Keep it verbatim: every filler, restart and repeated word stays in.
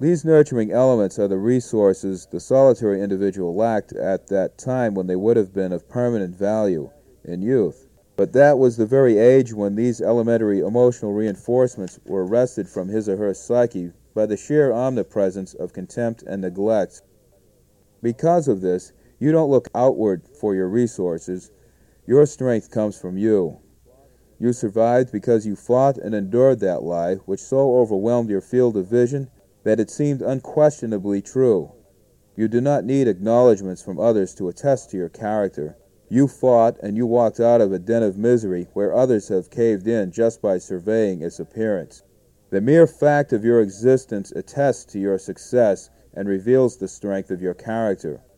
These nurturing elements are the resources the solitary individual lacked at that time when they would have been of permanent value in youth. But that was the very age when these elementary emotional reinforcements were wrested from his or her psyche by the sheer omnipresence of contempt and neglect. Because of this, you don't look outward for your resources. Your strength comes from you. You survived because you fought and endured that lie which so overwhelmed your field of vision that it seemed unquestionably true. You do not need acknowledgments from others to attest to your character. You fought and you walked out of a den of misery where others have caved in just by surveying its appearance. The mere fact of your existence attests to your success and reveals the strength of your character.